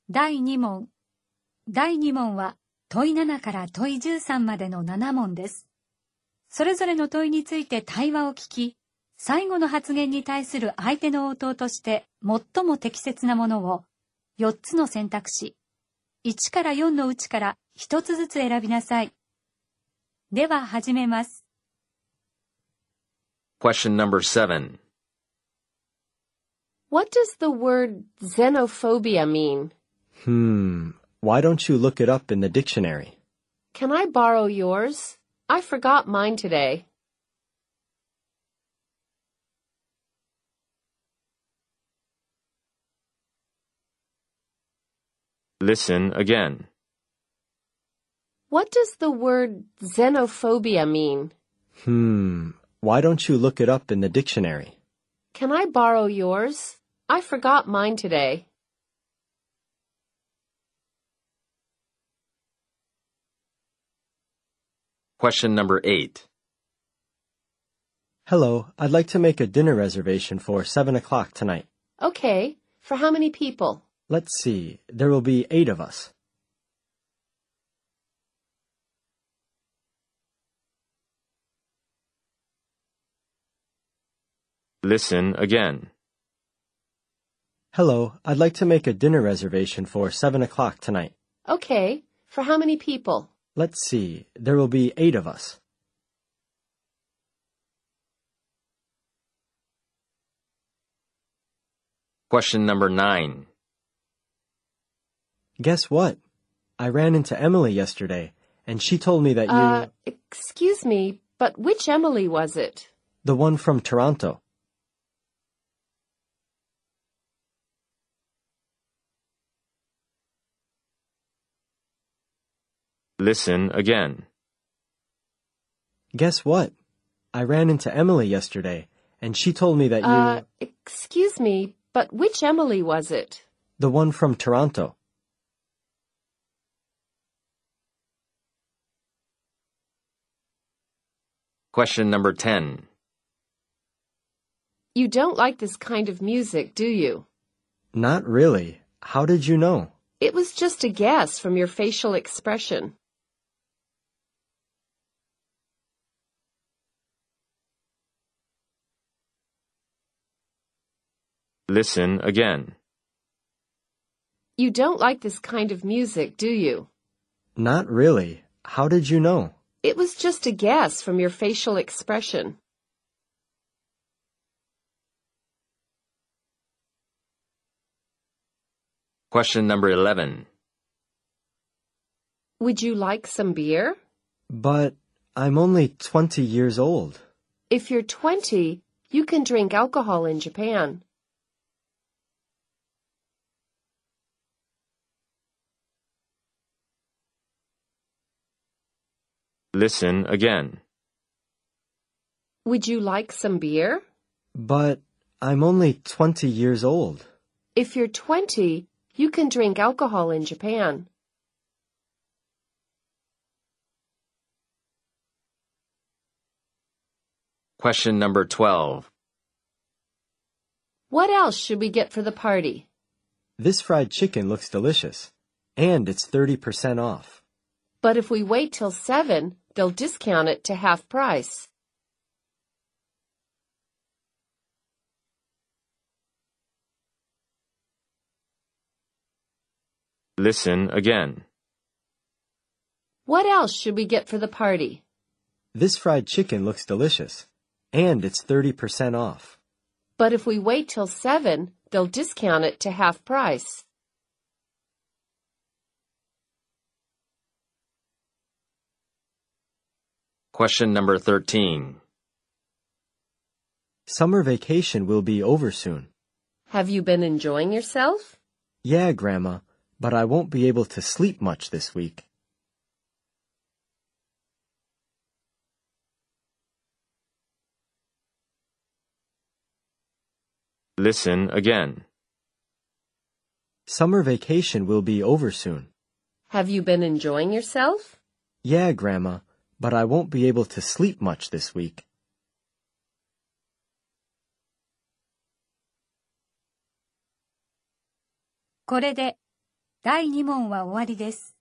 第2問。第2問は問い7から問い13までの7問です。それぞれの問いについて対話を聞き、最後の発言に対する相手の応答として最も適切なものを4つの選択肢、1から4のうちから1つずつ選びなさい。では始めます。 Question number 7. What does the word xenophobia mean? Why don't you look it up in the dictionary? Can I borrow yours? I forgot mine today. Listen again. What does the word xenophobia mean? Why don't you look it up in the dictionary? Can I borrow yours? I forgot mine today. Question number 8. Hello, I'd like to make a dinner reservation for 7 o'clock tonight. Okay. For how many people? Let's see, there will be 8 of us. Listen again. Hello, I'd like to make a dinner reservation for 7 o'clock tonight. Okay. For how many people? Let's see, there will be 8 of us. Question number 9. Guess what? I ran into Emily yesterday, and she told me that you... Excuse me, but which Emily was it? The one from Toronto. Listen again. Guess what? I ran into Emily yesterday, and she told me that you... Excuse me, but which Emily was it? The one from Toronto. Question number 10. You don't like this kind of music, do you? Not really. How did you know? It was just a guess from your facial expression. Listen again. You don't like this kind of music, do you? Not really. How did you know? It was just a guess from your facial expression. Question number 11. Would you like some beer? But I'm only 20 years old. If you're 20, you can drink alcohol in Japan. Listen again. Would you like some beer? But I'm only 20 years old. If you're 20, you can drink alcohol in Japan. Question number 12. What else should we get for the party? This fried chicken looks delicious, and it's 30% off. But if we wait till 7, they'll discount it to half price. Listen again. What else should we get for the party? This fried chicken looks delicious, and it's 30% off. But if we wait till 7, they'll discount it to half price. Question number 13. Summer vacation will be over soon. Have you been enjoying yourself? Yeah, Grandma, but I won't be able to sleep much this week. Listen again. Summer vacation will be over soon. Have you been enjoying yourself? Yeah, Grandma, but I won't be able to sleep much this week. これで第2問は終わりです。